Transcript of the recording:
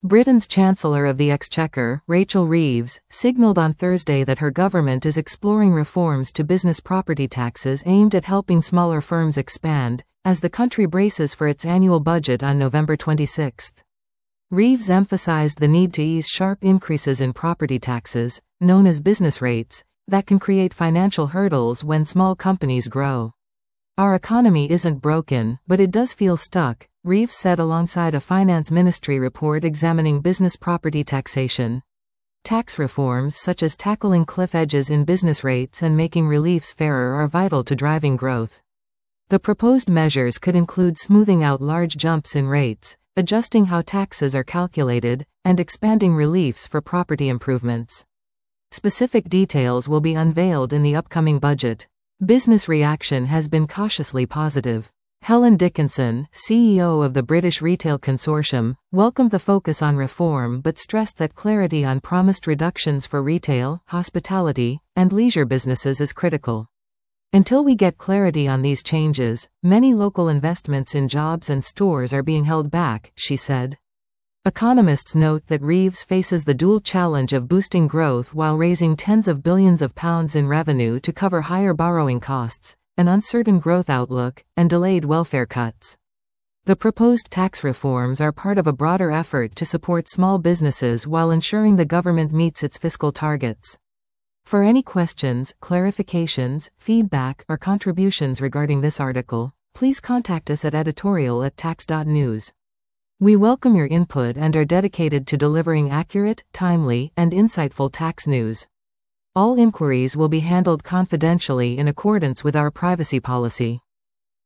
Britain's Chancellor of the Exchequer, Rachel Reeves, signalled on Thursday that her government is exploring reforms to business property taxes aimed at helping smaller firms expand, as the country braces for its annual budget on November 26. Reeves emphasized the need to ease sharp increases in property taxes, known as business rates, that can create financial hurdles when small companies grow. "Our economy isn't broken, but it does feel stuck," Reeves said alongside a Finance Ministry report examining business property taxation. Tax reforms such as tackling cliff edges in business rates and making reliefs fairer are vital to driving growth. The proposed measures could include smoothing out large jumps in rates, adjusting how taxes are calculated, and expanding reliefs for property improvements. Specific details will be unveiled in the upcoming budget. Business reaction has been cautiously positive. Helen Dickinson, CEO of the British Retail Consortium, welcomed the focus on reform but stressed that clarity on promised reductions for retail, hospitality, and leisure businesses is critical. "Until we get clarity on these changes, many local investments in jobs and stores are being held back," she said. Economists note that Reeves faces the dual challenge of boosting growth while raising tens of billions of pounds in revenue to cover higher borrowing costs, an uncertain growth outlook, and delayed welfare cuts. The proposed tax reforms are part of a broader effort to support small businesses while ensuring the government meets its fiscal targets. For any questions, clarifications, feedback, or contributions regarding this article, please contact us at editorial@tax.news. We welcome your input and are dedicated to delivering accurate, timely, and insightful tax news. All inquiries will be handled confidentially in accordance with our privacy policy.